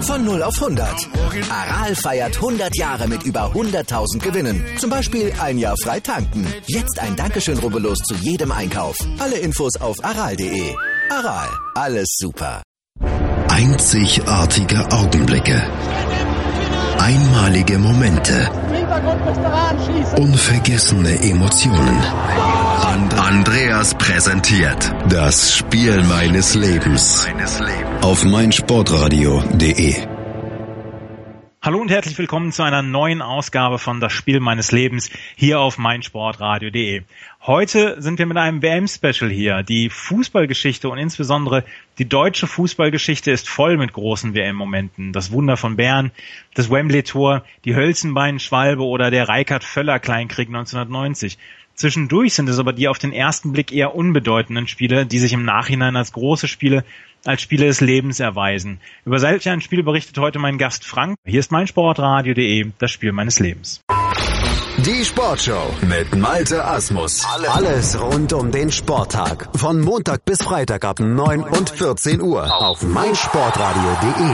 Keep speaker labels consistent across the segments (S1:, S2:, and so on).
S1: Von 0 auf 100. Aral feiert 100 Jahre mit über 100.000 Gewinnen. Zum Beispiel ein Jahr frei tanken. Jetzt ein Dankeschön, rubbellos zu jedem Einkauf. Alle Infos auf aral.de. Aral, alles super.
S2: Einzigartige Augenblicke. Einmalige Momente. Unvergessene Emotionen. Andreas präsentiert das Spiel meines Lebens auf meinsportradio.de.
S3: Hallo und herzlich willkommen zu einer neuen Ausgabe von Das Spiel meines Lebens hier auf meinsportradio.de. Heute sind wir mit einem WM-Special hier. Die Fußballgeschichte und insbesondere die deutsche Fußballgeschichte ist voll mit großen WM-Momenten. Das Wunder von Bern, das Wembley-Tor, die Hölzenbein-Schwalbe oder der Reichardt-Völler-Kleinkrieg 1990. Zwischendurch sind es aber die auf den ersten Blick eher unbedeutenden Spiele, die sich im Nachhinein als große Spiele, als Spiele des Lebens erweisen. Über solch ein Spiel berichtet heute mein Gast Frank. Hier ist meinsportradio.de, das Spiel meines Lebens.
S2: Die Sportshow mit Malte Asmus.
S4: Alles rund um den Sporttag. Von Montag bis Freitag ab 9 und 14 Uhr auf meinsportradio.de.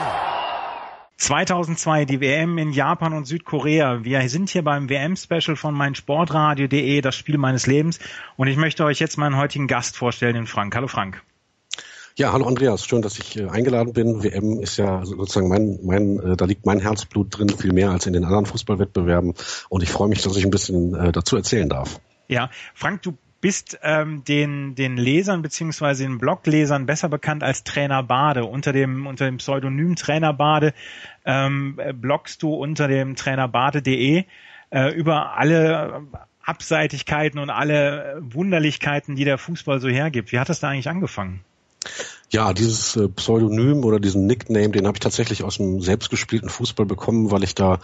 S3: 2002, die WM in Japan und Südkorea. Wir sind hier beim WM-Special von meinsportradio.de, das Spiel meines Lebens. Und ich möchte euch jetzt meinen heutigen Gast vorstellen, den Frank. Hallo Frank.
S5: Ja, hallo Andreas. Schön, dass ich eingeladen bin. WM ist ja sozusagen da liegt mein Herzblut drin, viel mehr als in den anderen Fußballwettbewerben. Und ich freue mich, dass ich ein bisschen dazu erzählen darf.
S3: Ja, Frank, du bist den Lesern bzw. den Bloglesern besser bekannt als Trainer Bade. Unter dem Pseudonym Trainer Bade bloggst du unter dem trainerbade.de über alle Abseitigkeiten und alle Wunderlichkeiten, die der Fußball so hergibt. Wie hat das da eigentlich angefangen?
S5: Ja, dieses Pseudonym oder diesen Nickname, den habe ich tatsächlich aus dem selbstgespielten Fußball bekommen, weil ich da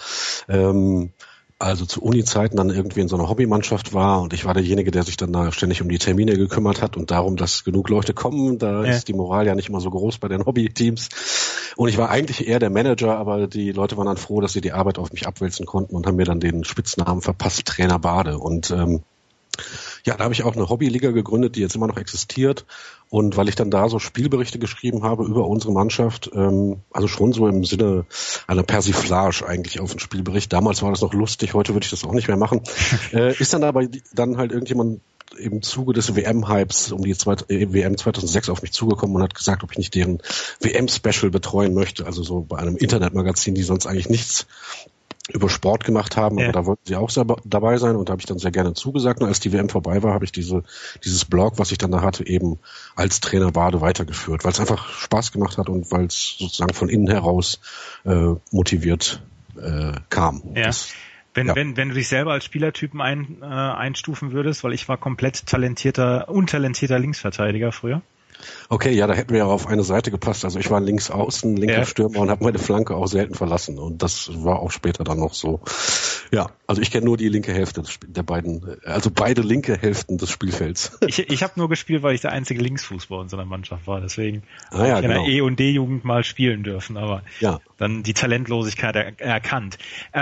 S5: also zu Uni-Zeiten dann irgendwie in so einer Hobbymannschaft war und ich war derjenige, der sich dann da ständig um die Termine gekümmert hat und darum, dass genug Leute kommen. Da ist die Moral ja nicht immer so groß bei den Hobbyteams. Und ich war eigentlich eher der Manager, aber die Leute waren dann froh, dass sie die Arbeit auf mich abwälzen konnten und haben mir dann den Spitznamen verpasst, Trainer Bade. Und ja, da habe ich auch eine Hobbyliga gegründet, die jetzt immer noch existiert. Und weil ich dann da so Spielberichte geschrieben habe über unsere Mannschaft, also schon so im Sinne einer Persiflage eigentlich auf den Spielbericht. Damals war das noch lustig, heute würde ich das auch nicht mehr machen. Ist dann aber dann halt irgendjemand im Zuge des WM-Hypes um die WM 2006 auf mich zugekommen und hat gesagt, ob ich nicht deren WM-Special betreuen möchte. Also so bei einem Internetmagazin, die sonst eigentlich nichts über Sport gemacht haben, aber da wollten sie auch dabei sein und da habe ich dann sehr gerne zugesagt. Und als die WM vorbei war, habe ich dieses Blog, was ich dann da hatte, eben als Trainer Bade weitergeführt, weil es einfach Spaß gemacht hat und weil es sozusagen von innen heraus motiviert kam.
S3: Ja. Wenn du dich selber als Spielertypen einstufen würdest, weil ich war komplett untalentierter Linksverteidiger früher.
S5: Okay, ja, da hätten wir ja auf eine Seite gepasst. Also ich war links außen, linker Stürmer und habe meine Flanke auch selten verlassen. Und das war auch später dann noch so. Ja, also ich kenne nur die linke Hälfte der beiden, also beide linke Hälften des Spielfelds.
S3: Ich habe nur gespielt, weil ich der einzige Linksfuß bei uns in der Mannschaft war. Deswegen habe ich in der E- und D-Jugend mal spielen dürfen, aber dann die Talentlosigkeit erkannt.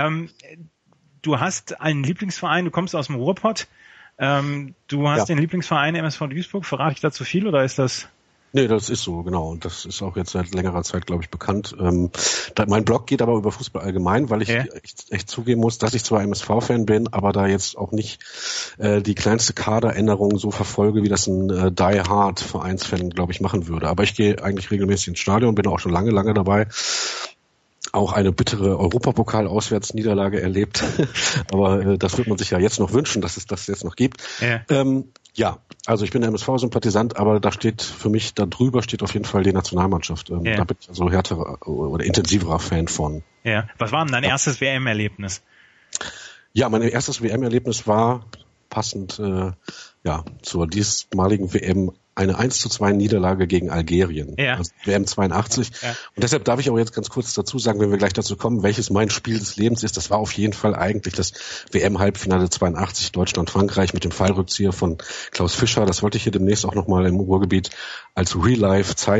S3: Du hast einen Lieblingsverein, du kommst aus dem Ruhrpott. Du hast den Lieblingsverein MSV Duisburg. Verrate ich dazu viel oder ist das?
S5: Nee, das ist so, genau. Und das ist auch jetzt seit längerer Zeit, glaube ich, bekannt. Mein Blog geht aber über Fußball allgemein, weil ich echt zugeben muss, dass ich zwar MSV-Fan bin, aber da jetzt auch nicht die kleinste Kaderänderung so verfolge, wie das ein Die-Hard-Vereinsfan, glaube ich, machen würde. Aber ich gehe eigentlich regelmäßig ins Stadion, bin auch schon lange dabei. Auch eine bittere Europapokal-Auswärtsniederlage erlebt. Aber das wird man sich ja jetzt noch wünschen, dass es das jetzt noch gibt. Ja, also ich bin MSV-Sympathisant, aber da drüber steht auf jeden Fall die Nationalmannschaft. Da bin ich also härterer oder intensiverer Fan von.
S3: Ja. Was war denn dein erstes WM-Erlebnis? Ja,
S5: mein erstes WM-Erlebnis war passend zur diesmaligen WM eine 1:2 Niederlage gegen Algerien. Also WM 82. Ja. Und deshalb darf ich auch jetzt ganz kurz dazu sagen, wenn wir gleich dazu kommen, welches mein Spiel des Lebens ist. Das war auf jeden Fall eigentlich das WM-Halbfinale 82 Deutschland-Frankreich mit dem Fallrückzieher von Klaus Fischer. Das wollte ich hier demnächst auch nochmal im Ruhrgebiet als Real Life zeigen.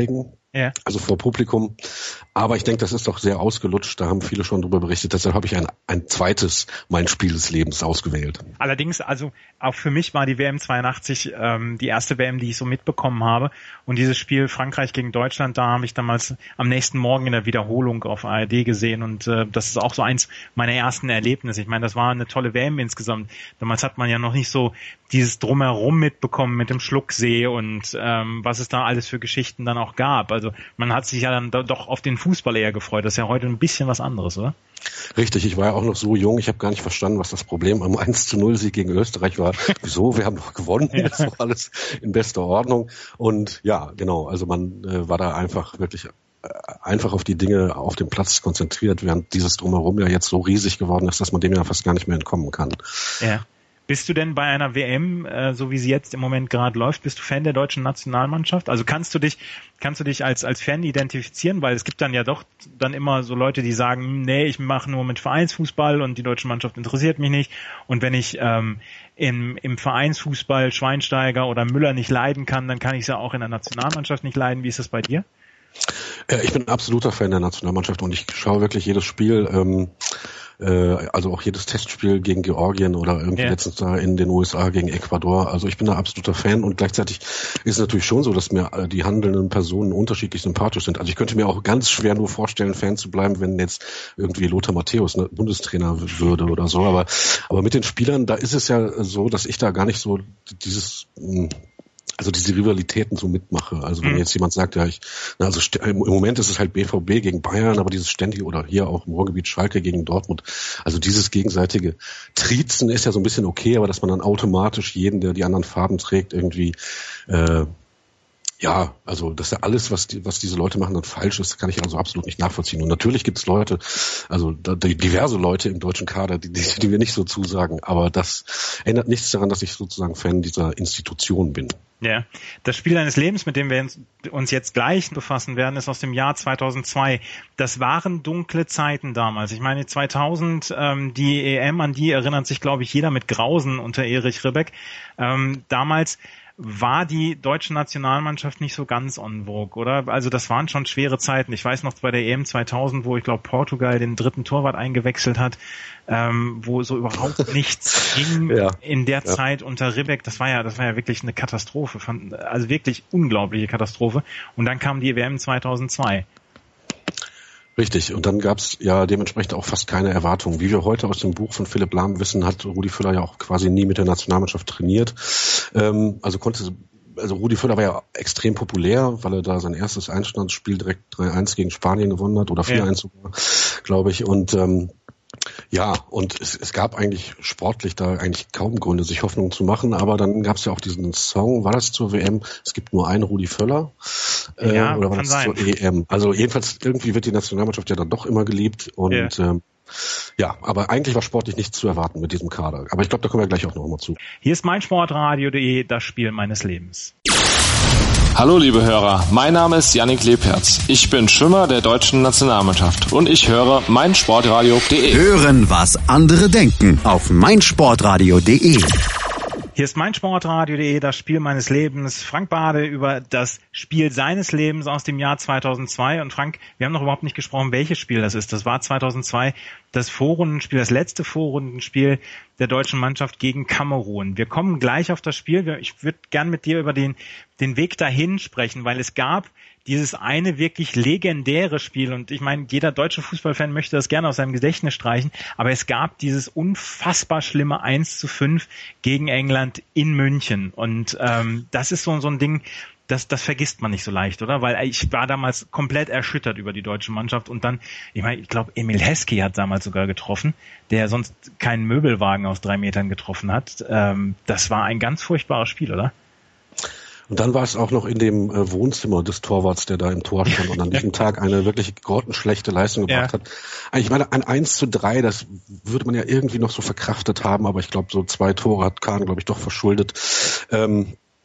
S3: Ja.
S5: Also vor Publikum. Aber ich denke, das ist doch sehr ausgelutscht. Da haben viele schon drüber berichtet. Deshalb habe ich ein zweites Mein Spiel des Lebens ausgewählt.
S3: Allerdings, also auch für mich war die WM 82 die erste WM, die ich so mitbekommen habe. Und dieses Spiel Frankreich gegen Deutschland, da habe ich damals am nächsten Morgen in der Wiederholung auf ARD gesehen. Und das ist auch so eins meiner ersten Erlebnisse. Ich meine, das war eine tolle WM insgesamt. Damals hat man ja noch nicht so dieses Drumherum mitbekommen mit dem Schlucksee und was es da alles für Geschichten dann auch gab. Also man hat sich ja dann doch auf den Fußball eher gefreut. Das ist ja heute ein bisschen was anderes, oder?
S5: Richtig, ich war ja auch noch so jung, ich habe gar nicht verstanden, was das Problem am 1:0-Sieg gegen Österreich war. Wieso? Wir haben doch gewonnen, das war alles in bester Ordnung. Und ja, genau, also man war da einfach wirklich einfach auf die Dinge auf dem Platz konzentriert, während dieses Drumherum ja jetzt so riesig geworden ist, dass man dem ja fast gar nicht mehr entkommen kann.
S3: Ja. Bist du denn bei einer WM, so wie sie jetzt im Moment gerade läuft, bist du Fan der deutschen Nationalmannschaft? Also kannst du dich als Fan identifizieren? Weil es gibt dann ja doch dann immer so Leute, die sagen, nee, ich mache nur mit Vereinsfußball und die deutsche Mannschaft interessiert mich nicht. Und wenn ich im Vereinsfußball Schweinsteiger oder Müller nicht leiden kann, dann kann ich es ja auch in der Nationalmannschaft nicht leiden. Wie ist das bei dir?
S5: Ich bin ein absoluter Fan der Nationalmannschaft und ich schaue wirklich jedes Spiel, also auch jedes Testspiel gegen Georgien oder irgendwie letztens da in den USA gegen Ecuador. Also ich bin da absoluter Fan und gleichzeitig ist es natürlich schon so, dass mir die handelnden Personen unterschiedlich sympathisch sind. Also ich könnte mir auch ganz schwer nur vorstellen, Fan zu bleiben, wenn jetzt irgendwie Lothar Matthäus Bundestrainer würde oder so. Aber mit den Spielern, da ist es ja so, dass ich da gar nicht so diese Rivalitäten so mitmache. Also wenn jetzt jemand sagt, im Moment ist es halt BVB gegen Bayern, aber dieses ständige oder hier auch im Ruhrgebiet Schalke gegen Dortmund, also dieses gegenseitige Triezen ist ja so ein bisschen okay, aber dass man dann automatisch jeden, der die anderen Farben trägt, irgendwie also dass ja alles, was diese Leute machen, dann falsch ist, kann ich also absolut nicht nachvollziehen. Und natürlich gibt es Leute, also diverse Leute im deutschen Kader, die mir nicht so zusagen, aber das ändert nichts daran, dass ich sozusagen Fan dieser Institution bin.
S3: Ja, das Spiel deines Lebens, mit dem wir uns jetzt gleich befassen werden, ist aus dem Jahr 2002. Das waren dunkle Zeiten damals. Ich meine 2000, die EM, an die erinnert sich, glaube ich, jeder mit Grausen unter Erich Ribbeck. Damals war die deutsche Nationalmannschaft nicht so ganz en vogue, oder? Also das waren schon schwere Zeiten. Ich weiß noch bei der EM 2000, wo ich glaube Portugal den dritten Torwart eingewechselt hat, wo so überhaupt nichts ging in der Zeit unter Ribbeck. Das war ja wirklich eine Katastrophe, also wirklich unglaubliche Katastrophe. Und dann kam die WM 2002.
S5: Richtig, und dann gab's ja dementsprechend auch fast keine Erwartungen. Wie wir heute aus dem Buch von Philipp Lahm wissen, hat Rudi Völler ja auch quasi nie mit der Nationalmannschaft trainiert. Also Rudi Völler war ja extrem populär, weil er da sein erstes Einstandsspiel direkt 3-1 gegen Spanien gewonnen hat oder 4-1 sogar, glaube ich. Und und es gab eigentlich sportlich da eigentlich kaum Gründe, sich Hoffnung zu machen, aber dann gab es ja auch diesen Song, war das zur WM? Es gibt nur einen Rudi Völler oder war das zur EM? Also jedenfalls irgendwie wird die Nationalmannschaft ja dann doch immer geliebt und aber eigentlich war sportlich nichts zu erwarten mit diesem Kader. Aber ich glaube, da kommen wir gleich auch noch mal zu.
S3: Hier ist meinsportradio.de, das Spiel meines Lebens.
S6: Hallo liebe Hörer, mein Name ist Yannick Lebherz. Ich bin Schwimmer der deutschen Nationalmannschaft und ich höre meinsportradio.de.
S4: Hören, was andere denken auf meinsportradio.de.
S3: Hier ist meinsportradio.de, das Spiel meines Lebens. Frank Bade über das Spiel seines Lebens aus dem Jahr 2002. Und Frank, wir haben noch überhaupt nicht gesprochen, welches Spiel das ist. Das war 2002 das Vorrundenspiel, das letzte Vorrundenspiel der deutschen Mannschaft gegen Kamerun. Wir kommen gleich auf das Spiel. Ich würde gern mit dir über den Weg dahin sprechen, weil es gab dieses eine wirklich legendäre Spiel, und ich meine, jeder deutsche Fußballfan möchte das gerne aus seinem Gedächtnis streichen, aber es gab dieses unfassbar schlimme 1:5 gegen England in München, und das ist so ein Ding, das vergisst man nicht so leicht, oder? Weil ich war damals komplett erschüttert über die deutsche Mannschaft, und dann, ich glaube, Emil Heskey hat damals sogar getroffen, der sonst keinen Möbelwagen aus 3 Metern getroffen hat. Das war ein ganz furchtbares Spiel, oder?
S5: Und dann war es auch noch in dem Wohnzimmer des Torwarts, der da im Tor stand und an diesem Tag eine wirklich grottenschlechte Leistung gebracht hat. Ich meine, ein 1:3, das würde man ja irgendwie noch so verkraftet haben, aber ich glaube, so 2 Tore hat Kahn, glaube ich, doch verschuldet.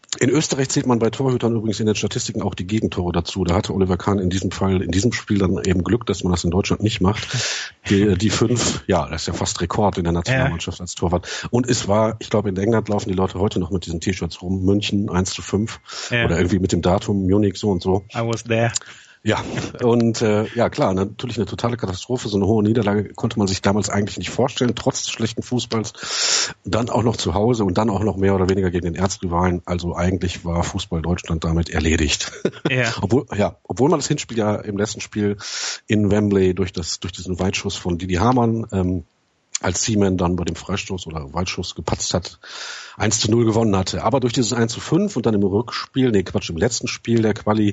S5: In Österreich zählt man bei Torhütern übrigens in den Statistiken auch die Gegentore dazu. Da hatte Oliver Kahn in diesem Spiel dann eben Glück, dass man das in Deutschland nicht macht. Die 5, ja, das ist ja fast Rekord in der Nationalmannschaft als Torwart. Und es war, ich glaube, in England laufen die Leute heute noch mit diesen T-Shirts rum. München 1:5 oder irgendwie mit dem Datum Munich so und so.
S3: I was there.
S5: Ja, und ja klar, natürlich eine totale Katastrophe. So eine hohe Niederlage konnte man sich damals eigentlich nicht vorstellen, trotz des schlechten Fußballs. Dann auch noch zu Hause und dann auch noch mehr oder weniger gegen den Erzrivalen. Also eigentlich war Fußball Deutschland damit erledigt. Ja. Obwohl man das Hinspiel ja im letzten Spiel in Wembley durch diesen Weitschuss von Didi Hamann als Seaman dann bei dem Freistoß oder Weitschuss gepatzt hat, 1:0 gewonnen hatte. Aber durch dieses 1:5 und dann im letzten Spiel der Quali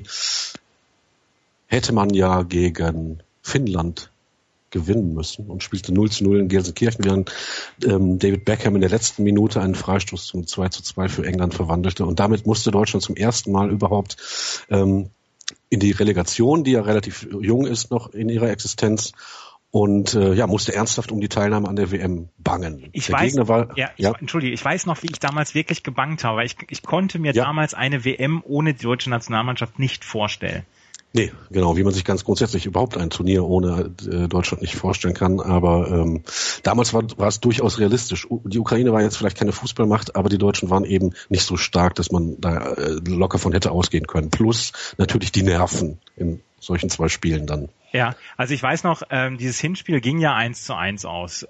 S5: hätte man ja gegen Finnland gewinnen müssen und spielte 0:0 in Gelsenkirchen, während David Beckham in der letzten Minute einen Freistoß zum 2:2 für England verwandelte. Und damit musste Deutschland zum ersten Mal überhaupt in die Relegation, die ja relativ jung ist noch in ihrer Existenz, und musste ernsthaft um die Teilnahme an der WM bangen.
S3: Ich weiß noch, wie ich damals wirklich gebangt habe. Ich konnte mir damals eine WM ohne die deutsche Nationalmannschaft nicht vorstellen.
S5: Nee, genau, wie man sich ganz grundsätzlich überhaupt ein Turnier ohne Deutschland nicht vorstellen kann. Aber damals war es durchaus realistisch. Die Ukraine war jetzt vielleicht keine Fußballmacht, aber die Deutschen waren eben nicht so stark, dass man da locker von hätte ausgehen können. Plus natürlich die Nerven in solchen 2 Spielen dann.
S3: Ja, also ich weiß noch, dieses Hinspiel ging ja 1:1 aus.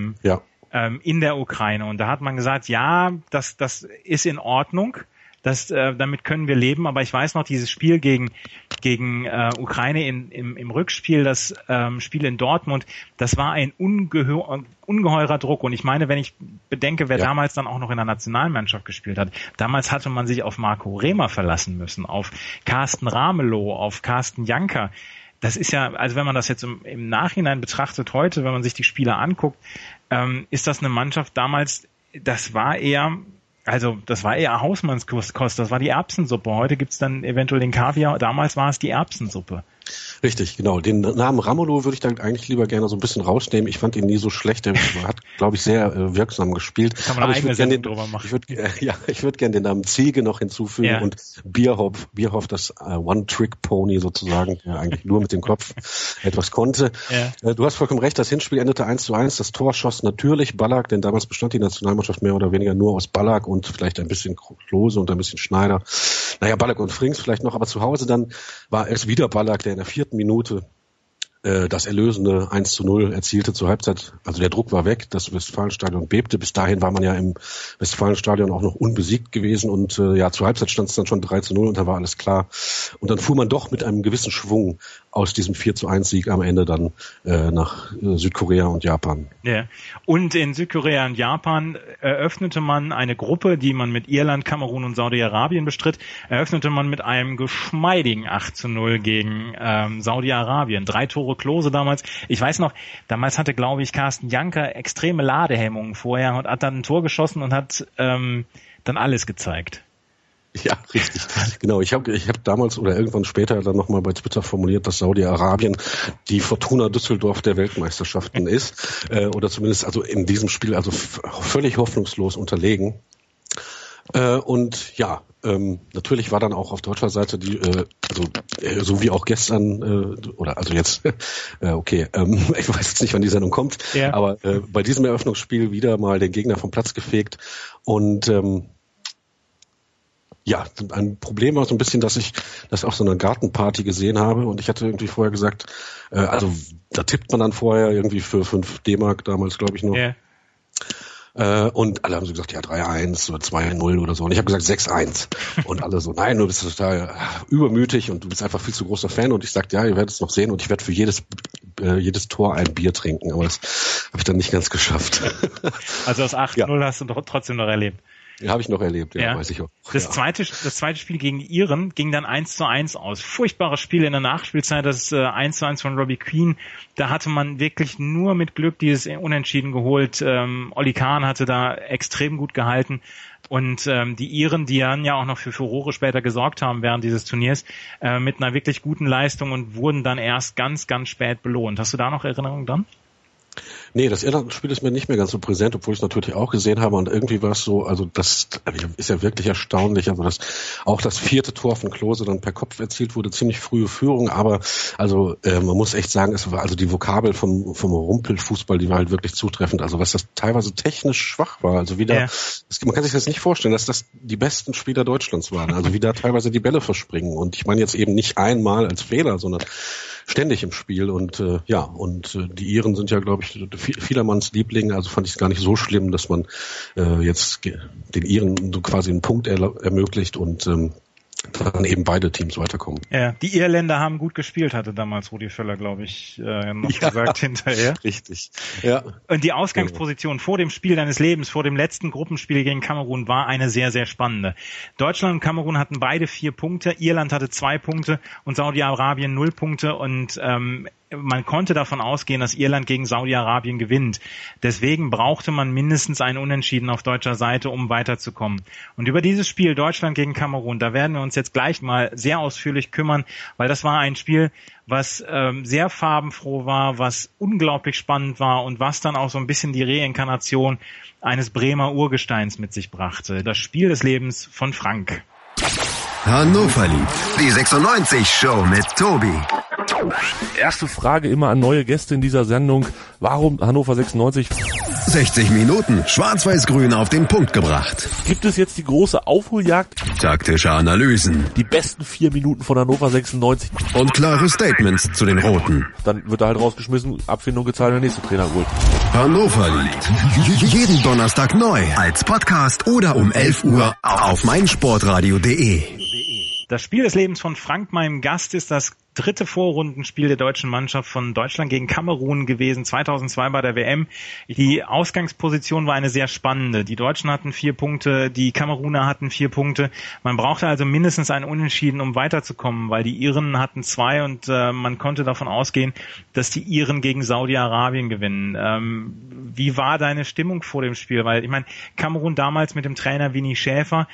S3: In der Ukraine. Und da hat man gesagt, ja, das ist in Ordnung. Damit können wir leben, aber ich weiß noch, dieses Spiel gegen Ukraine im Rückspiel, das Spiel in Dortmund, das war ein ungeheurer Druck. Und ich meine, wenn ich bedenke, wer damals dann auch noch in der Nationalmannschaft gespielt hat, damals hatte man sich auf Marco Rehmer verlassen müssen, auf Carsten Ramelow, auf Carsten Janker. Das ist ja, also wenn man das jetzt im Nachhinein betrachtet heute, wenn man sich die Spiele anguckt, ist das eine Mannschaft damals, das war eher Hausmannskost, das war die Erbsensuppe. Heute gibt's dann eventuell den Kaviar, damals war es die Erbsensuppe.
S5: Richtig, genau. Den Namen Ramelow würde ich dann eigentlich lieber gerne so ein bisschen rausnehmen. Ich fand ihn nie so schlecht. Er hat, glaube ich, sehr wirksam gespielt.
S3: Kann man eine eigene Sendung drüber machen.
S5: Ich würde gerne den Namen Ziege noch hinzufügen und Bierhoff, das One-Trick-Pony sozusagen, der eigentlich nur mit dem Kopf etwas konnte. Ja. Du hast vollkommen recht, das Hinspiel endete 1:1. Das Tor schoss natürlich Ballack, denn damals bestand die Nationalmannschaft mehr oder weniger nur aus Ballack und vielleicht ein bisschen Klose und ein bisschen Schneider. Naja, Ballack und Frings vielleicht noch, aber zu Hause dann war es wieder Ballack, der in der 4. Minute das erlösende 1:0 erzielte zur Halbzeit. Also der Druck war weg, das Westfalenstadion bebte. Bis dahin war man ja im Westfalenstadion auch noch unbesiegt gewesen und zur Halbzeit stand es dann schon 3:0 und da war alles klar. Und dann fuhr man doch mit einem gewissen Schwung aus diesem 4:1 am Ende dann nach Südkorea und Japan.
S3: Ja. Und in Südkorea und Japan eröffnete man eine Gruppe, die man mit Irland, Kamerun und Saudi-Arabien bestritt, eröffnete man mit einem geschmeidigen 8:0 gegen Saudi-Arabien. 3 Tore Klose damals. Ich weiß noch, damals hatte, glaube ich, Carsten Janker extreme Ladehemmungen vorher und hat dann ein Tor geschossen und hat dann alles gezeigt.
S5: Ja, richtig. Genau. Ich hab damals oder irgendwann später dann nochmal bei Twitter formuliert, dass Saudi-Arabien die Fortuna Düsseldorf der Weltmeisterschaften ist. Oder zumindest also in diesem Spiel also völlig hoffnungslos unterlegen. Natürlich war dann auch auf deutscher Seite so wie auch gestern ich weiß jetzt nicht, wann die Sendung kommt, aber bei diesem Eröffnungsspiel wieder mal den Gegner vom Platz gefegt und ein Problem war so ein bisschen, dass ich das auf so einer Gartenparty gesehen habe und ich hatte irgendwie vorher gesagt, da tippt man dann vorher irgendwie für 5 D-Mark damals, glaube ich noch. Yeah. Und alle haben so gesagt, ja 3:1 oder 2:0 oder so. Und ich habe gesagt 6:1. Und alle so, nein, du bist total übermütig und du bist einfach viel zu großer Fan. Und ich sagte, ja, ihr werdet es noch sehen und ich werde für jedes Tor ein Bier trinken. Aber das habe ich dann nicht ganz geschafft.
S3: Also das 8:0 hast du trotzdem noch erlebt.
S5: Ja, habe ich noch erlebt, weiß ich auch.
S3: Das zweite Spiel gegen die Iren ging dann 1:1 aus. Furchtbares Spiel in der Nachspielzeit, das 1:1 von Robbie Keane. Da hatte man wirklich nur mit Glück dieses Unentschieden geholt. Oli Kahn hatte da extrem gut gehalten. Und die Iren, die dann ja auch noch für Furore später gesorgt haben während dieses Turniers, mit einer wirklich guten Leistung und wurden dann erst ganz, ganz spät belohnt. Hast du da noch Erinnerungen dran?
S5: Nee, das Irland-Spiel ist mir nicht mehr ganz so präsent, obwohl ich es natürlich auch gesehen habe. Und irgendwie war es so, also das ist ja wirklich erstaunlich. Also auch das 4. Tor von Klose dann per Kopf erzielt wurde, ziemlich frühe Führung. Aber also man muss echt sagen, es war also die Vokabel vom Rumpelfußball, die war halt wirklich zutreffend. Also was das teilweise technisch schwach war. Also man kann sich das nicht vorstellen, dass das die besten Spieler Deutschlands waren. Also wie da teilweise die Bälle verspringen. Und ich meine jetzt eben nicht einmal als Fehler, sondern ständig im Spiel. Und die Iren sind ja, glaube ich, vielermanns Liebling, also fand ich es gar nicht so schlimm, dass man jetzt den Iren so quasi einen Punkt ermöglicht und dann eben beide Teams weiterkommen.
S3: Ja, die Irländer haben gut gespielt, hatte damals Rudi Völler, glaube ich, noch gesagt hinterher.
S5: Richtig. Ja.
S3: Und die Ausgangsposition vor dem Spiel deines Lebens, vor dem letzten Gruppenspiel gegen Kamerun, war eine sehr, sehr spannende. Deutschland und Kamerun hatten beide 4 Punkte, Irland hatte 2 Punkte und Saudi-Arabien 0 Punkte und man konnte davon ausgehen, dass Irland gegen Saudi-Arabien gewinnt. Deswegen brauchte man mindestens einen Unentschieden auf deutscher Seite, um weiterzukommen. Und über dieses Spiel Deutschland gegen Kamerun, da werden wir uns jetzt gleich mal sehr ausführlich kümmern, weil das war ein Spiel, was sehr farbenfroh war, was unglaublich spannend war und was dann auch so ein bisschen die Reinkarnation eines Bremer Urgesteins mit sich brachte. Das Spiel des Lebens von Frank.
S2: Hannover liebt die 96-Show mit Tobi.
S7: Erste Frage immer an neue Gäste in dieser Sendung. Warum Hannover 96?
S2: 60 Minuten schwarz-weiß-grün auf den Punkt gebracht.
S7: Gibt es jetzt die große Aufholjagd?
S2: Taktische Analysen.
S7: Die besten 4 Minuten von Hannover 96.
S2: Und klare Statements zu den Roten.
S7: Dann wird er halt rausgeschmissen, Abfindung gezahlt und der nächste Trainer geholt.
S2: Hannover liebt jeden Donnerstag neu als Podcast oder um 11 Uhr auf meinsportradio.de.
S3: Das Spiel des Lebens von Frank, meinem Gast, ist das 3. Vorrundenspiel der deutschen Mannschaft von Deutschland gegen Kamerun gewesen, 2002 bei der WM. Die Ausgangsposition war eine sehr spannende. Die Deutschen hatten 4 Punkte, die Kameruner hatten 4 Punkte. Man brauchte also mindestens einen Unentschieden, um weiterzukommen, weil die Iren hatten 2 und man konnte davon ausgehen, dass die Iren gegen Saudi-Arabien gewinnen. Wie war deine Stimmung vor dem Spiel? Weil ich meine, Kamerun damals mit dem Trainer Winnie Schäfer,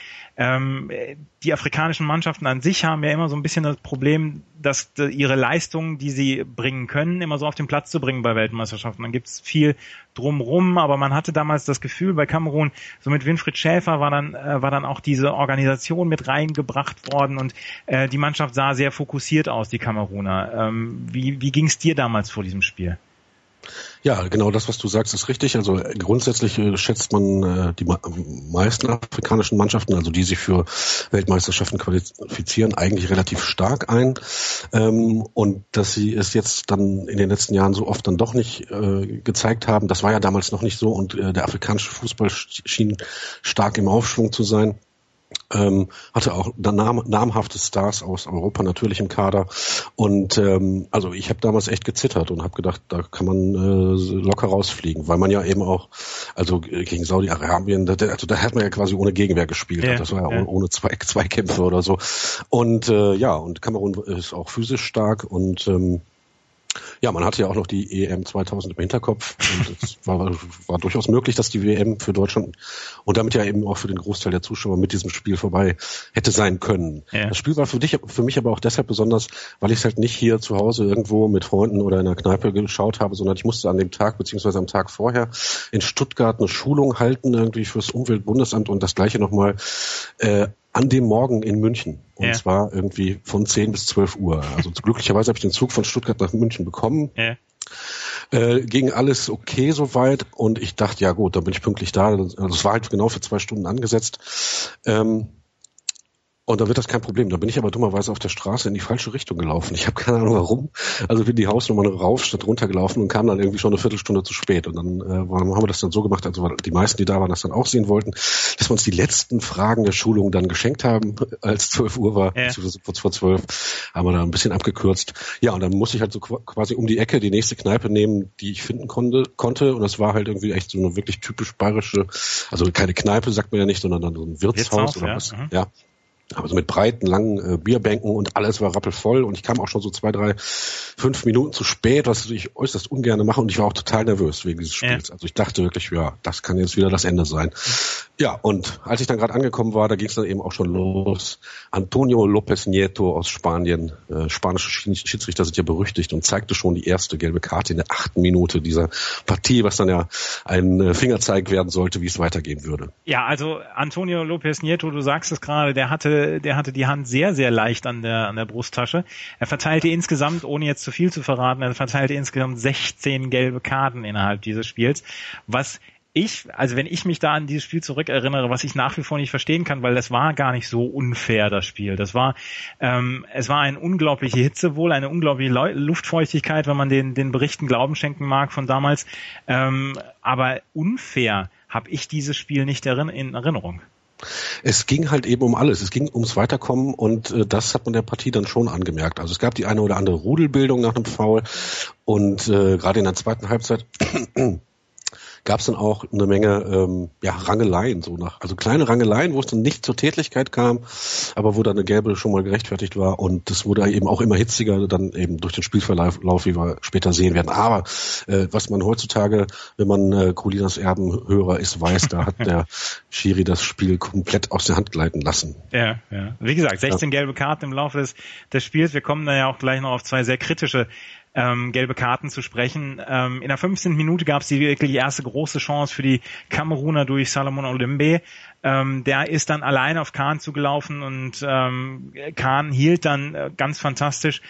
S3: die afrikanischen Mannschaften an sich haben ja immer so ein bisschen das Problem, dass ihre Leistungen, die sie bringen können, immer so auf den Platz zu bringen bei Weltmeisterschaften. Dann gibt's viel drumrum, aber man hatte damals das Gefühl bei Kamerun, so mit Winfried Schäfer war dann auch diese Organisation mit reingebracht worden und die Mannschaft sah sehr fokussiert aus, die Kameruner. Wie ging's dir damals vor diesem Spiel?
S5: Ja, genau das, was du sagst, ist richtig. Also grundsätzlich schätzt man die meisten afrikanischen Mannschaften, also die sich für Weltmeisterschaften qualifizieren, eigentlich relativ stark ein. Und dass sie es jetzt dann in den letzten Jahren so oft dann doch nicht gezeigt haben, das war ja damals noch nicht so. Und der afrikanische Fußball schien stark im Aufschwung zu sein. Hatte auch namhafte Stars aus Europa natürlich im Kader und also ich habe damals echt gezittert und habe gedacht, da kann man locker rausfliegen, weil man ja eben auch, also gegen Saudi-Arabien, da hat man ja quasi ohne Gegenwehr gespielt, ja, das war ja ohne Zweikämpfe oder so und und Kamerun ist auch physisch stark und ja, man hatte ja auch noch die EM 2000 im Hinterkopf und es war durchaus möglich, dass die WM für Deutschland und damit ja eben auch für den Großteil der Zuschauer mit diesem Spiel vorbei hätte sein können. Ja. Das Spiel war für mich aber auch deshalb besonders, weil ich es halt nicht hier zu Hause irgendwo mit Freunden oder in einer Kneipe geschaut habe, sondern ich musste an dem Tag beziehungsweise am Tag vorher in Stuttgart eine Schulung halten, irgendwie fürs Umweltbundesamt und das gleiche nochmal an dem Morgen in München. Und zwar irgendwie von 10 bis 12 Uhr. Also glücklicherweise habe ich den Zug von Stuttgart nach München bekommen. Ja. Ging alles okay soweit und ich dachte, ja gut, dann bin ich pünktlich da. Also es war halt genau für 2 Stunden angesetzt. Und dann wird das kein Problem. Da bin ich aber dummerweise auf der Straße in die falsche Richtung gelaufen. Ich habe keine Ahnung warum. Also bin die Hausnummer rauf statt runter gelaufen und kam dann irgendwie schon eine Viertelstunde zu spät. Und dann haben wir das dann so gemacht, also die meisten, die da waren, das dann auch sehen wollten, dass wir uns die letzten Fragen der Schulung dann geschenkt haben, als 12 Uhr war, beziehungsweise kurz vor 12, haben wir da ein bisschen abgekürzt. Ja, und dann musste ich halt so quasi um die Ecke die nächste Kneipe nehmen, die ich finden konnte. Und das war halt irgendwie echt so eine wirklich typisch bayerische, also keine Kneipe, sagt man ja nicht, sondern dann so ein Wirtshaus oder was. Ja. Also mit breiten, langen Bierbänken und alles war rappelvoll und ich kam auch schon so 2, 3, 5 Minuten zu spät, was ich äußerst ungern mache und ich war auch total nervös wegen dieses Spiels. Ja. Also ich dachte wirklich, ja, das kann jetzt wieder das Ende sein. Ja, und als ich dann gerade angekommen war, da ging es dann eben auch schon los. Antonio López Nieto aus Spanien, spanische Schiedsrichter sind ja berüchtigt und zeigte schon die erste gelbe Karte in der 8. Minute dieser Partie, was dann ja ein Fingerzeig werden sollte, wie es weitergehen würde.
S3: Ja, also Antonio López Nieto, du sagst es gerade, der hatte die Hand sehr, sehr leicht an der Brusttasche. Er verteilte insgesamt, ohne jetzt zu viel zu verraten, 16 gelbe Karten innerhalb dieses Spiels, wenn ich mich da an dieses Spiel zurückerinnere, was ich nach wie vor nicht verstehen kann, weil das war gar nicht so unfair, das Spiel. Es war eine unglaubliche Hitze wohl, eine unglaubliche Luftfeuchtigkeit, wenn man den Berichten Glauben schenken mag von damals. Aber unfair habe ich dieses Spiel nicht in Erinnerung.
S5: Es ging halt eben um alles. Es ging ums Weiterkommen und das hat man der Partie dann schon angemerkt. Also es gab die eine oder andere Rudelbildung nach einem Foul und gerade in der zweiten Halbzeit gab es dann auch eine Menge Rangeleien, also kleine Rangeleien, wo es dann nicht zur Tätlichkeit kam, aber wo dann eine gelbe schon mal gerechtfertigt war und das wurde eben auch immer hitziger, dann eben durch den Spielverlauf, wie wir später sehen werden. Aber was man heutzutage, wenn man Colinas Erben-Hörer ist, weiß, da hat der Schiri das Spiel komplett aus der Hand gleiten lassen.
S3: Ja. Wie gesagt, 16 gelbe Karten im Laufe des Spiels. Wir kommen da ja auch gleich noch auf 2 sehr kritische gelbe Karten zu sprechen. In der 15. Minute gab es die wirklich erste große Chance für die Kameruner durch Salomon Olembe. Der ist dann alleine auf Kahn zugelaufen und Kahn hielt dann ganz fantastisch.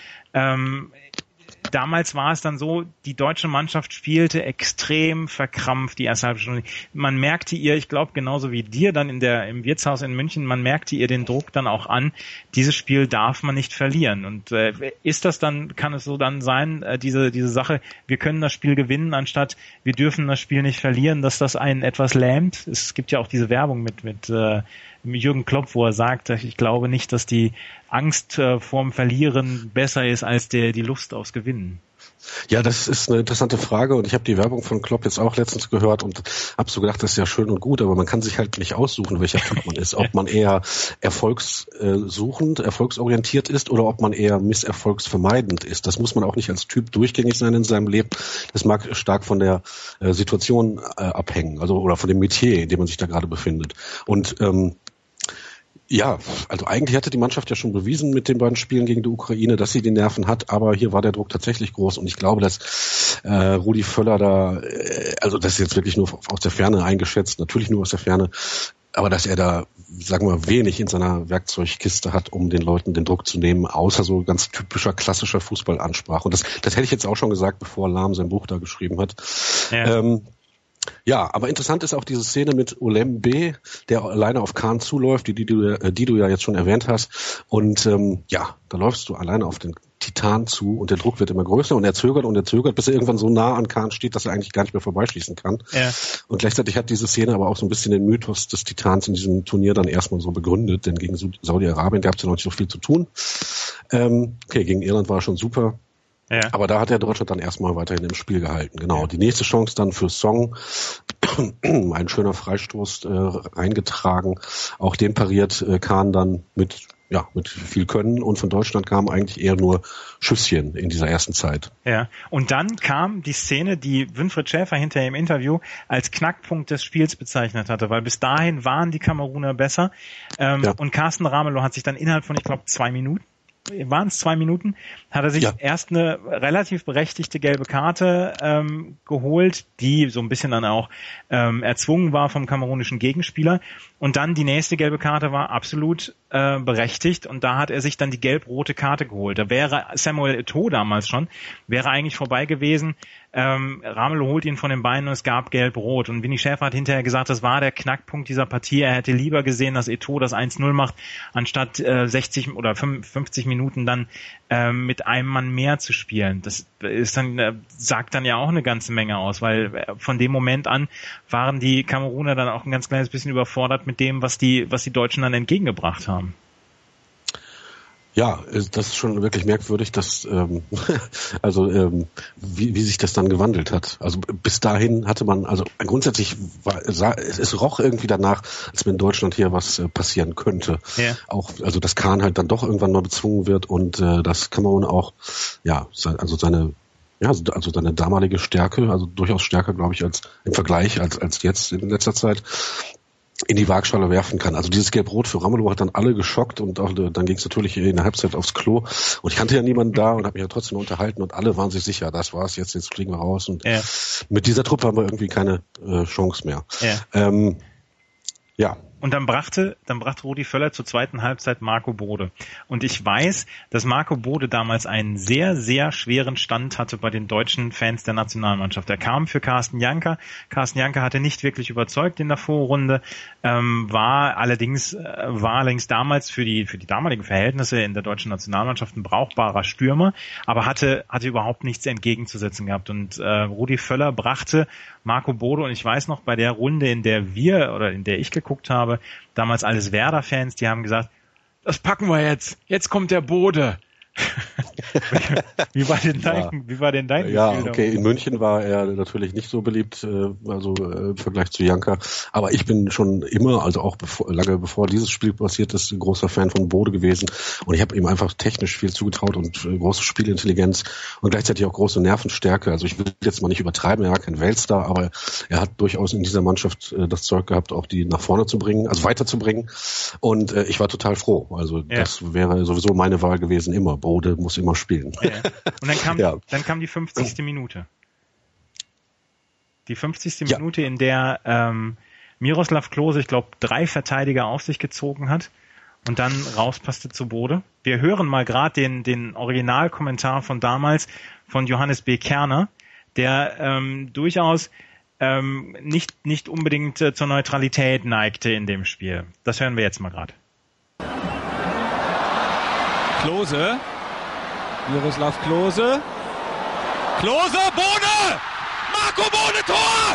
S3: Damals war es dann so, die deutsche Mannschaft spielte extrem verkrampft die erste halbe Stunde. Man merkte ihr, ich glaube genauso wie dir dann im Wirtshaus in München, man merkte ihr den Druck dann auch an, dieses Spiel darf man nicht verlieren. Und kann es so dann sein, diese Sache, wir können das Spiel gewinnen, anstatt wir dürfen das Spiel nicht verlieren, dass das einen etwas lähmt? Es gibt ja auch diese Werbung mit Jürgen Klopp, wo er sagt, ich glaube nicht, dass die Angst vorm Verlieren besser ist als die Lust aufs Gewinnen.
S5: Ja, das ist eine interessante Frage und ich habe die Werbung von Klopp jetzt auch letztens gehört und habe so gedacht, das ist ja schön und gut, aber man kann sich halt nicht aussuchen, welcher Typ man ist. Ob man eher erfolgssuchend, erfolgsorientiert ist oder ob man eher misserfolgsvermeidend ist. Das muss man auch nicht als Typ durchgängig sein in seinem Leben. Das mag stark von der Situation abhängen, oder von dem Metier, in dem man sich da gerade befindet. Und ja, also eigentlich hatte die Mannschaft ja schon bewiesen mit den beiden Spielen gegen die Ukraine, dass sie die Nerven hat, aber hier war der Druck tatsächlich groß und ich glaube, dass Rudi Völler da, also das ist jetzt wirklich nur aus der Ferne eingeschätzt, natürlich nur aus der Ferne, aber dass er da, sagen wir, wenig in seiner Werkzeugkiste hat, um den Leuten den Druck zu nehmen, außer so ganz typischer, klassischer Fußballansprache. Und das hätte ich jetzt auch schon gesagt, bevor Lahm sein Buch da geschrieben hat. Ja. Ja, aber interessant ist auch diese Szene mit Olembe, der alleine auf Kahn zuläuft, die du ja jetzt schon erwähnt hast. Und da läufst du alleine auf den Titan zu und der Druck wird immer größer und er zögert, bis er irgendwann so nah an Kahn steht, dass er eigentlich gar nicht mehr vorbeischließen kann. Ja. Und gleichzeitig hat diese Szene aber auch so ein bisschen den Mythos des Titans in diesem Turnier dann erstmal so begründet, denn gegen Saudi-Arabien gab es ja noch nicht so viel zu tun. Gegen Irland war schon super. Ja. Aber da hat er Deutschland dann erstmal weiterhin im Spiel gehalten. Genau. Ja. Die nächste Chance dann für Song. Ein schöner Freistoß reingetragen. Auch den pariert Kahn dann mit viel Können. Und von Deutschland kamen eigentlich eher nur Schüsschen in dieser ersten Zeit. Ja. Und dann kam die Szene, die Winfried Schäfer hinterher im Interview als Knackpunkt des Spiels bezeichnet hatte. Weil bis dahin waren die Kameruner besser. Und Carsten Ramelow hat sich dann innerhalb von, 2 Minuten, hat er sich erst eine relativ berechtigte gelbe Karte geholt, die so ein bisschen dann auch erzwungen war vom kamerunischen Gegenspieler. Und dann die nächste gelbe Karte war absolut berechtigt und da hat er sich dann die gelb-rote Karte geholt. Da wäre Samuel Eto'o damals schon, wäre eigentlich vorbei gewesen. Ramelow holt ihn von den Beinen und es gab gelb-rot. Und Winnie Schäfer hat hinterher gesagt, das war der Knackpunkt dieser Partie. Er hätte lieber gesehen, dass Eto'o das 1-0 macht, anstatt 60 oder 50 Minuten dann mit einem Mann mehr zu spielen. Das ist dann sagt dann ja auch eine ganze Menge aus, weil von dem Moment an waren die Kameruner dann auch ein ganz kleines bisschen überfordert mit dem, was die Deutschen dann entgegengebracht haben. Ja, das ist schon wirklich merkwürdig, dass wie sich das dann gewandelt hat. Also bis dahin hatte man, also grundsätzlich es roch irgendwie danach, als wenn in Deutschland hier was passieren könnte. Ja. Auch, also dass Kahn halt dann doch irgendwann mal bezwungen wird und dass Kamerun auch seine damalige Stärke, also durchaus stärker, glaube ich, als im Vergleich als jetzt in letzter Zeit, in die Waagschale werfen kann. Also dieses Gelb-Rot für Ramelow hat dann alle geschockt und auch dann ging es natürlich in der Halbzeit aufs Klo und ich kannte ja niemanden da und habe mich ja trotzdem unterhalten und alle waren sich sicher, das war's, jetzt fliegen wir raus und mit dieser Truppe haben wir irgendwie keine Chance mehr. Ja.
S3: Und dann brachte Rudi Völler zur zweiten Halbzeit Marco Bode. Und ich weiß, dass Marco Bode damals einen sehr, sehr schweren Stand hatte bei den deutschen Fans der Nationalmannschaft. Er kam für Carsten Janka. Carsten Janka hatte nicht wirklich überzeugt in der Vorrunde, war allerdings damals für die damaligen Verhältnisse in der deutschen Nationalmannschaft ein brauchbarer Stürmer, aber hatte überhaupt nichts entgegenzusetzen gehabt. Und Rudi Völler brachte Marco Bode, und ich weiß noch, bei der Runde, in der ich geguckt habe, damals alles Werder-Fans, die haben gesagt, das packen wir jetzt kommt der Bode. Wie war denn dein
S5: Ja,
S3: Gefühl
S5: okay, in München war er natürlich nicht so beliebt, im Vergleich zu Janka, aber ich bin schon immer, also auch lange bevor dieses Spiel passiert ist, ein großer Fan von Bode gewesen und ich habe ihm einfach technisch viel zugetraut und große Spielintelligenz und gleichzeitig auch große Nervenstärke. Also ich will jetzt mal nicht übertreiben, er war kein Weltstar, aber er hat durchaus in dieser Mannschaft das Zeug gehabt, auch die nach vorne zu bringen, also weiterzubringen und ich war total froh. Also das wäre sowieso meine Wahl gewesen, immer. Bode muss immer spielen.
S3: Ja. Und dann kam die 50. Minute. Die 50. Minute, in der Miroslav Klose, ich glaube, 3 Verteidiger auf sich gezogen hat und dann rauspasste zu Bode. Wir hören mal gerade den Originalkommentar von damals von Johannes B. Kerner, der durchaus nicht unbedingt zur Neutralität neigte in dem Spiel. Das hören wir jetzt mal gerade.
S8: Klose, Miroslav Klose, Bode, Marco Bode, Tor!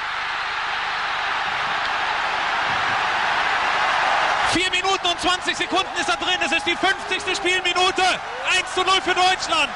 S8: 4 Minuten und 20 Sekunden ist er drin, es ist die 50. Spielminute, 1:0 für Deutschland.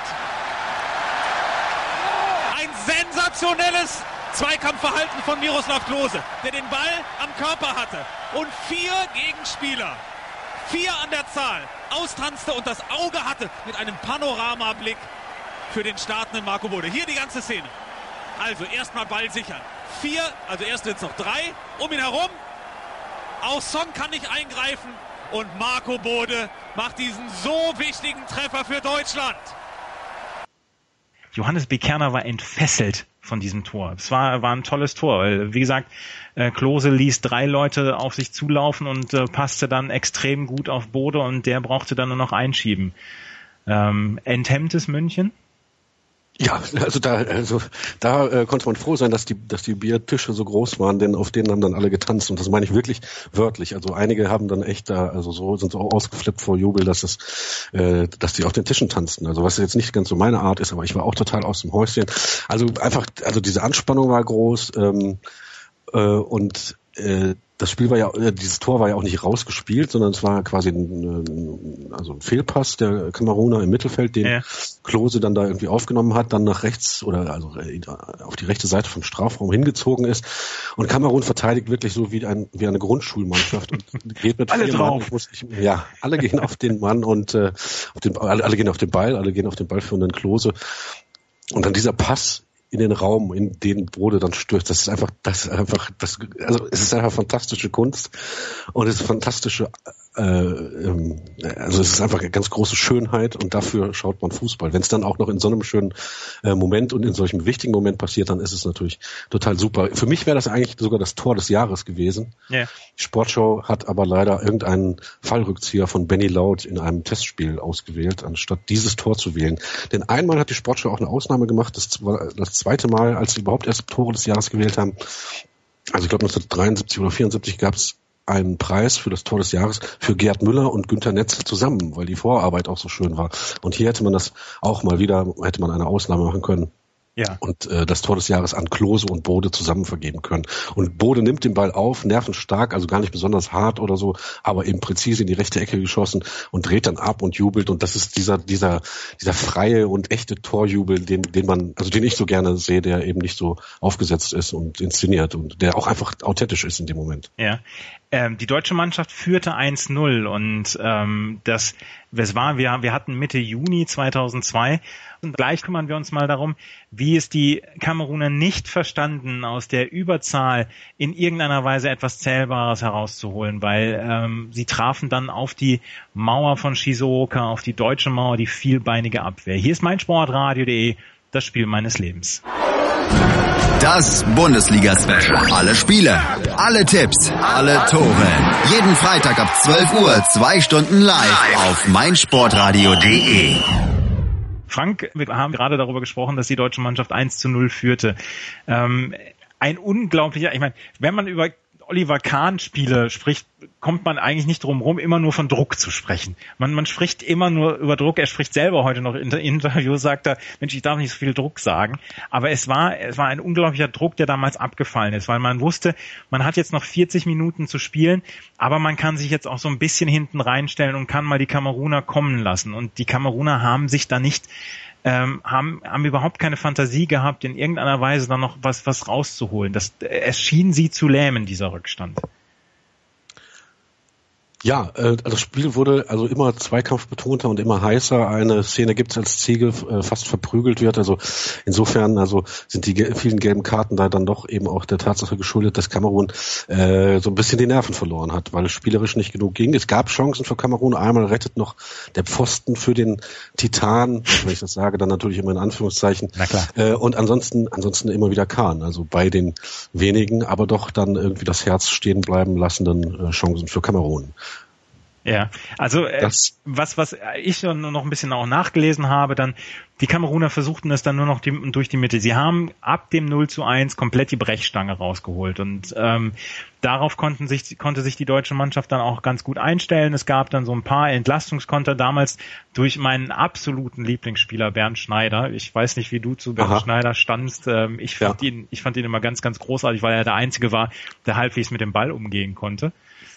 S8: Ein sensationelles Zweikampfverhalten von Miroslav Klose, der den Ball am Körper hatte und 4 Gegenspieler, 4 an der Zahl, austanzte und das Auge hatte mit einem Panoramablick für den startenden Marco Bode. Hier die ganze Szene. Also erstmal Ball sichern. 4, also erst jetzt noch 3 um ihn herum. Auch Song kann nicht eingreifen und Marco Bode macht diesen so wichtigen Treffer für Deutschland.
S3: Johannes B. Kerner war entfesselt von diesem Tor. Es war ein tolles Tor, weil, wie gesagt, Klose ließ 3 Leute auf sich zulaufen und passte dann extrem gut auf Bode und der brauchte dann nur noch einschieben. Enthemmtes München?
S5: Ja, also da konnte man froh sein, dass die Biertische so groß waren, denn auf denen haben dann alle getanzt und das meine ich wirklich wörtlich. Also einige haben dann echt sind so ausgeflippt vor Jubel, dass die auf den Tischen tanzten. Also was jetzt nicht ganz so meine Art ist, aber ich war auch total aus dem Häuschen. Also diese Anspannung war groß und das Spiel war ja, dieses Tor war ja auch nicht rausgespielt, sondern es war quasi ein Fehlpass der Kameruner im Mittelfeld, den Klose dann da irgendwie aufgenommen hat, dann nach rechts auf die rechte Seite vom Strafraum hingezogen ist. Und Kamerun verteidigt wirklich so wie eine Grundschulmannschaft und geht mit
S3: alle drauf.
S5: Alle gehen auf den Mann und alle gehen auf den Ball, alle gehen auf den ballführenden Klose. Und dann dieser Pass in den Raum, in den Bode dann stürzt. Es ist einfach fantastische Kunst und es ist fantastische, es ist einfach eine ganz große Schönheit und dafür schaut man Fußball. Wenn es dann auch noch in so einem schönen Moment und in solchem wichtigen Moment passiert, dann ist es natürlich total super. Für mich wäre das eigentlich sogar das Tor des Jahres gewesen. Yeah. Die Sportschau hat aber leider irgendeinen Fallrückzieher von Benny Laut in einem Testspiel ausgewählt, anstatt dieses Tor zu wählen. Denn einmal hat die Sportschau auch eine Ausnahme gemacht, das war das zweite Mal, als sie überhaupt erst Tore des Jahres gewählt haben. Also ich glaube 1973 oder 74 gab es einen Preis für das Tor des Jahres für Gerd Müller und Günter Netzel zusammen, weil die Vorarbeit auch so schön war. Und hier hätte man eine Ausnahme machen können.
S3: Ja.
S5: Und das Tor des Jahres an Klose und Bode zusammen vergeben können. Und Bode nimmt den Ball auf, nervenstark, also gar nicht besonders hart oder so, aber eben präzise in die rechte Ecke geschossen und dreht dann ab und jubelt. Und das ist dieser freie und echte Torjubel, den ich so gerne sehe, der eben nicht so aufgesetzt ist und inszeniert und der auch einfach authentisch ist in dem Moment.
S3: Ja. Die deutsche Mannschaft führte 1-0 und wir hatten Mitte Juni 2002 und gleich kümmern wir uns mal darum, wie es die Kameruner nicht verstanden, aus der Überzahl in irgendeiner Weise etwas Zählbares herauszuholen, weil sie trafen dann auf die Mauer von Shizuoka, auf die deutsche Mauer, die vielbeinige Abwehr. Hier ist meinsportradio.de, das Spiel meines Lebens.
S1: Das Bundesliga-Special. Alle Spiele, alle Tipps, alle Tore. Jeden Freitag ab 12 Uhr, 2 Stunden live auf meinsportradio.de.
S3: Frank, wir haben gerade darüber gesprochen, dass die deutsche Mannschaft 1-0 führte. Ein unglaublicher, ich meine, wenn man über Oliver Kahn-Spiele spricht, kommt man eigentlich nicht drum rum, immer nur von Druck zu sprechen. Man spricht immer nur über Druck. Er spricht selber heute noch in Interviews, sagt er, Mensch, ich darf nicht so viel Druck sagen. Aber es war ein unglaublicher Druck, der damals abgefallen ist, weil man wusste, man hat jetzt noch 40 Minuten zu spielen, aber man kann sich jetzt auch so ein bisschen hinten reinstellen und kann mal die Kameruner kommen lassen. Und die Kameruner haben sich da nicht haben überhaupt keine Fantasie gehabt, in irgendeiner Weise dann noch was rauszuholen. Es schien sie zu lähmen, dieser Rückstand.
S5: Ja, das Spiel wurde also immer zweikampfbetonter und immer heißer. Eine Szene gibt es, als Ziege fast verprügelt wird. Also insofern sind die vielen gelben Karten da dann doch eben auch der Tatsache geschuldet, dass Kamerun so ein bisschen die Nerven verloren hat, weil es spielerisch nicht genug ging. Es gab Chancen für Kamerun. Einmal rettet noch der Pfosten für den Titan, wenn ich das sage, dann natürlich immer in Anführungszeichen.
S3: Na klar.
S5: Und ansonsten immer wieder Kahn. Also bei den wenigen, aber doch dann irgendwie das Herz stehen bleiben lassenden Chancen für Kamerun.
S3: Ja, also was ich noch ein bisschen auch nachgelesen habe, dann die Kameruner versuchten es dann nur noch durch die Mitte. Sie haben ab dem 0-1 komplett die Brechstange rausgeholt und darauf konnte sich die deutsche Mannschaft dann auch ganz gut einstellen. Es gab dann so ein paar Entlastungskonter, damals durch meinen absoluten Lieblingsspieler Bernd Schneider. Ich weiß nicht, wie du zu Bernd Schneider standst. Ich fand ihn immer ganz, ganz großartig, weil er der Einzige war, der halbwegs mit dem Ball umgehen konnte.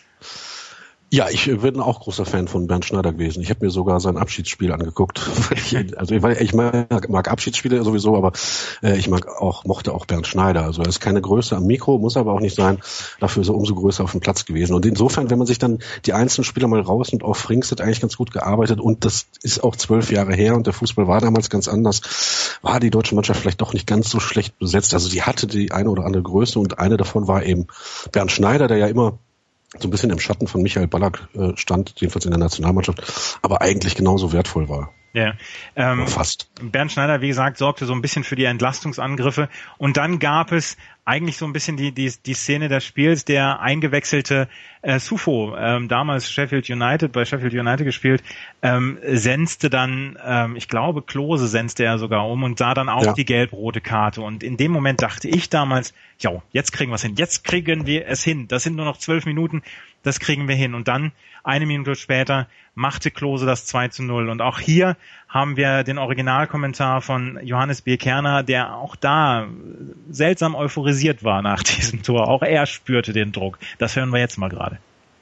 S5: Ja, ich bin auch großer Fan von Bernd Schneider gewesen. Ich habe mir sogar sein Abschiedsspiel angeguckt. Ich mag Abschiedsspiele sowieso, aber ich mochte auch Bernd Schneider. Also er ist keine Größe am Mikro, muss aber auch nicht sein. Dafür ist er umso größer auf dem Platz gewesen. Und insofern, wenn man sich dann die einzelnen Spieler mal rausnimmt, auch Frings hat eigentlich ganz gut gearbeitet und das ist auch 12 Jahre her und der Fußball war damals ganz anders, war die deutsche Mannschaft vielleicht doch nicht ganz so schlecht besetzt. Also sie hatte die eine oder andere Größe und eine davon war eben Bernd Schneider, der ja immer so ein bisschen im Schatten von Michael Ballack stand, jedenfalls in der Nationalmannschaft, aber eigentlich genauso wertvoll war.
S3: Ja,
S5: fast.
S3: Bernd Schneider, wie gesagt, sorgte so ein bisschen für die Entlastungsangriffe und dann gab es eigentlich so ein bisschen die Szene des Spiels, der eingewechselte Sufo, damals bei Sheffield United gespielt, senzte dann, ich glaube Klose senzte er sogar um und sah dann auch die gelb-rote Karte und in dem Moment dachte ich damals, ja, jetzt kriegen wir es hin, jetzt kriegen wir es hin, das sind nur noch 12 Minuten, das kriegen wir hin und dann 1 Minute später machte Klose das 2-0 und auch hier haben wir den Originalkommentar von Johannes B. Kerner, der auch da seltsam euphorisiert war nach diesem Tor. Auch er spürte den Druck. Das hören wir jetzt mal gerade.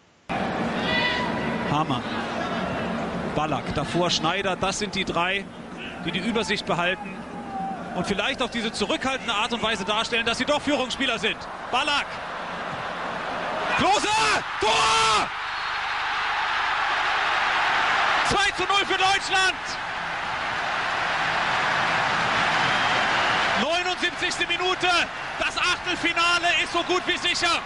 S8: Hamann, Ballack, davor Schneider, das sind die drei, die die Übersicht behalten und vielleicht auf diese zurückhaltende Art und Weise darstellen, dass sie doch Führungsspieler sind. Ballack, Klose, Tor! 2-0 für Deutschland! 79. Minute, das Achtelfinale ist so gut wie sicher.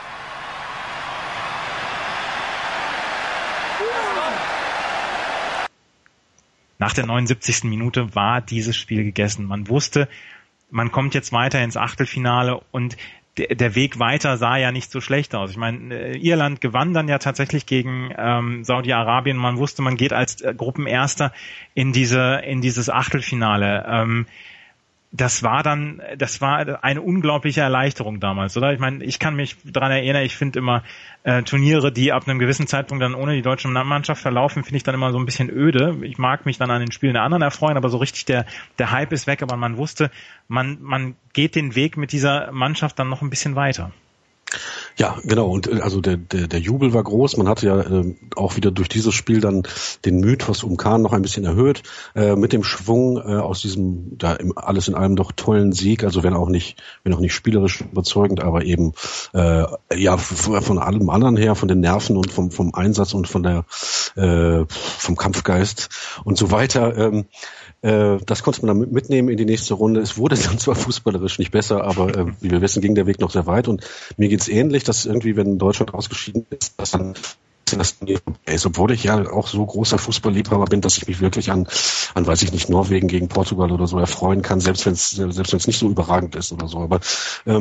S3: Nach der 79. Minute war dieses Spiel gegessen. Man wusste, man kommt jetzt weiter ins Achtelfinale und der Weg weiter sah ja nicht so schlecht aus. Ich meine, Irland gewann dann ja tatsächlich gegen Saudi-Arabien. Man wusste, man geht als Gruppenerster in dieses Achtelfinale. das war eine unglaubliche Erleichterung damals, oder? Ich meine, ich kann mich daran erinnern, ich finde immer Turniere, die ab einem gewissen Zeitpunkt dann ohne die deutsche Mannschaft verlaufen, finde ich dann immer so ein bisschen öde. Ich mag mich dann an den Spielen der anderen erfreuen, aber so richtig der Hype ist weg, aber man wusste, man geht den Weg mit dieser Mannschaft dann noch ein bisschen weiter.
S5: Ja, genau. Und also der Jubel war groß. Man hatte ja auch wieder durch dieses Spiel dann den Mythos um Kahn noch ein bisschen erhöht, mit dem Schwung aus diesem alles in allem doch tollen Sieg. Also wenn auch nicht spielerisch überzeugend, aber eben von allem anderen her, von den Nerven und vom Einsatz und vom Kampfgeist und so weiter. Das konnte man dann mitnehmen in die nächste Runde. Es wurde dann zwar fußballerisch nicht besser, aber wie wir wissen, ging der Weg noch sehr weit. Und mir geht's ähnlich, dass irgendwie, wenn Deutschland ausgeschieden ist, dass dann obwohl ich ja auch so großer Fußballliebhaber bin, dass ich mich wirklich an weiß ich nicht, Norwegen gegen Portugal oder so erfreuen kann, selbst wenn es nicht so überragend ist oder so. Aber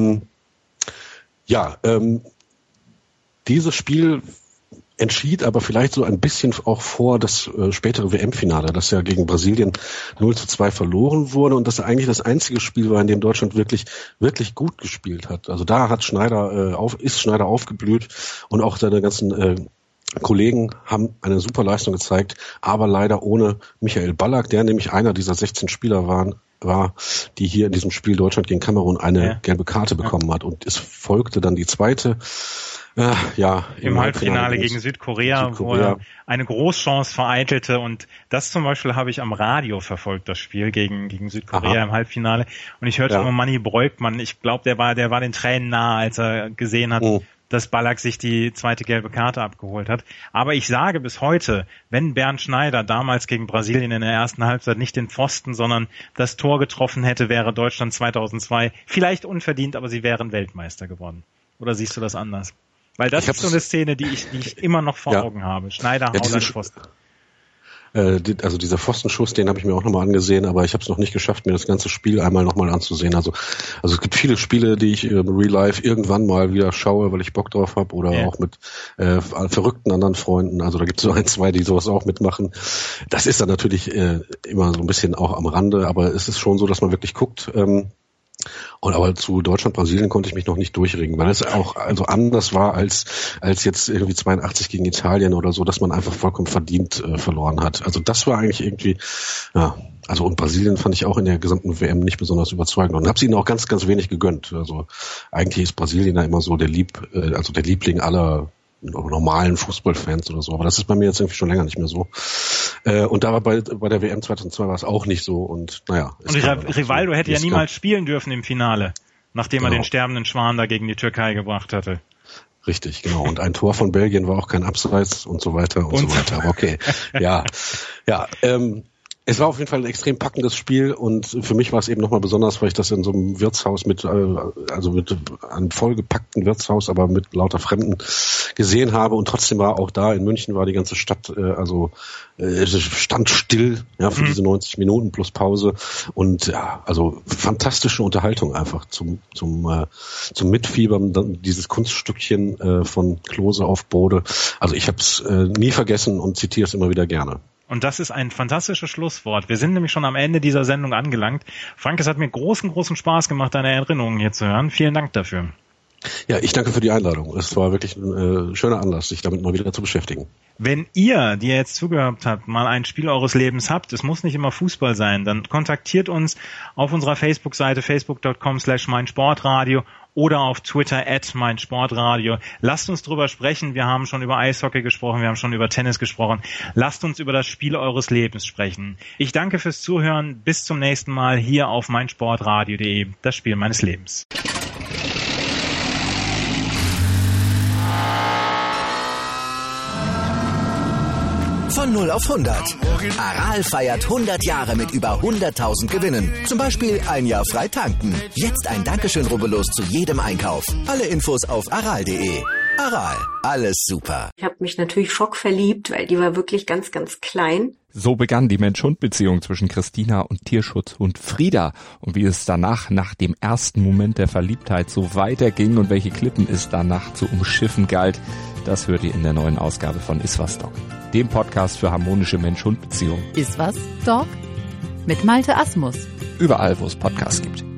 S5: dieses Spiel entschied aber vielleicht so ein bisschen auch vor das spätere WM-Finale, das ja gegen Brasilien 0-2 verloren wurde und das eigentlich das einzige Spiel war, in dem Deutschland wirklich, wirklich gut gespielt hat. Also da hat Schneider aufgeblüht und auch seine ganzen Kollegen haben eine super Leistung gezeigt, aber leider ohne Michael Ballack, der nämlich einer dieser 16 Spieler war, die hier in diesem Spiel Deutschland gegen Kamerun eine gelbe Karte bekommen hat. Und es folgte dann die zweite,
S3: im Halbfinale gegen Südkorea, wo er eine Großchance vereitelte. Und das zum Beispiel habe ich am Radio verfolgt, das Spiel gegen Südkorea im Halbfinale. Und ich hörte immer Manni Breukmann, ich glaube, der war den Tränen nahe, als er gesehen hat, dass Ballack sich die zweite gelbe Karte abgeholt hat. Aber ich sage bis heute, wenn Bernd Schneider damals gegen Brasilien in der ersten Halbzeit nicht den Pfosten, sondern das Tor getroffen hätte, wäre Deutschland 2002 vielleicht unverdient, aber sie wären Weltmeister geworden. Oder siehst du das anders? Weil das ist so eine Szene, die ich immer noch vor Augen habe. Schneider haut an den Pfosten.
S5: Also dieser Pfostenschuss, den habe ich mir auch nochmal angesehen, aber ich habe es noch nicht geschafft, mir das ganze Spiel einmal nochmal anzusehen. Also es gibt viele Spiele, die ich im Real Life irgendwann mal wieder schaue, weil ich Bock drauf habe oder auch mit verrückten anderen Freunden. Also da gibt es so 1, 2, die sowas auch mitmachen. Das ist dann natürlich immer so ein bisschen auch am Rande, aber es ist schon so, dass man wirklich guckt. Aber zu Deutschland, Brasilien konnte ich mich noch nicht durchringen, weil es auch also anders war als jetzt irgendwie 82 gegen Italien oder so, dass man einfach vollkommen verdient verloren hat. Also das war eigentlich irgendwie, und Brasilien fand ich auch in der gesamten WM nicht besonders überzeugend und habe es ihnen auch ganz, ganz wenig gegönnt. Also eigentlich ist Brasilien ja immer so der Liebling aller normalen Fußballfans oder so, aber das ist bei mir jetzt irgendwie schon länger nicht mehr so. Und da war bei der WM 2002 war es auch nicht so und naja.
S3: Und Rivaldo hätte ja niemals spielen dürfen im Finale, nachdem er den sterbenden Schwan da gegen die Türkei gebracht hatte.
S5: Richtig, genau. Und ein Tor von Belgien war auch kein Abseits und so weiter und so weiter. Aber okay. Es war auf jeden Fall ein extrem packendes Spiel und für mich war es eben nochmal besonders, weil ich das in so einem Wirtshaus mit einem vollgepackten Wirtshaus, aber mit lauter Fremden gesehen habe und trotzdem war auch da in München war die ganze Stadt, stand still, für diese 90 Minuten plus Pause und fantastische Unterhaltung einfach zum Mitfiebern, dieses Kunststückchen von Klose auf Bode. Also ich habe es nie vergessen und zitiere es immer wieder gerne.
S3: Und das ist ein fantastisches Schlusswort. Wir sind nämlich schon am Ende dieser Sendung angelangt. Frank, es hat mir großen Spaß gemacht, deine Erinnerungen hier zu hören. Vielen Dank dafür.
S5: Ja, ich danke für die Einladung. Es war wirklich ein schöner Anlass, sich damit mal wieder zu beschäftigen.
S3: Wenn ihr, die ihr jetzt zugehört habt, mal ein Spiel eures Lebens habt, es muss nicht immer Fußball sein, dann kontaktiert uns auf unserer Facebook-Seite facebook.com/meinsportradio oder auf Twitter @meinsportradio. Lasst uns drüber sprechen. Wir haben schon über Eishockey gesprochen, wir haben schon über Tennis gesprochen. Lasst uns über das Spiel eures Lebens sprechen. Ich danke fürs Zuhören. Bis zum nächsten Mal hier auf meinsportradio.de. Das Spiel meines Lebens.
S1: Von 0 auf 100. Aral feiert 100 Jahre mit über 100.000 Gewinnen. Zum Beispiel ein Jahr frei tanken. Jetzt ein Dankeschön, rubbellos zu jedem Einkauf. Alle Infos auf aral.de. Aral, alles super.
S9: Ich habe mich natürlich schockverliebt, weil die war wirklich ganz, ganz klein.
S10: So begann die Mensch-Hund-Beziehung zwischen Christina und Tierschutzhund Frieda. Und wie es danach, nach dem ersten Moment der Verliebtheit, so weiterging und welche Klippen es danach zu umschiffen galt, das hört ihr in der neuen Ausgabe von Iswas Dog, dem Podcast für harmonische Mensch-Hund-Beziehungen.
S11: Iswas Dog? Mit Malte Asmus.
S10: überall, wo es Podcasts gibt.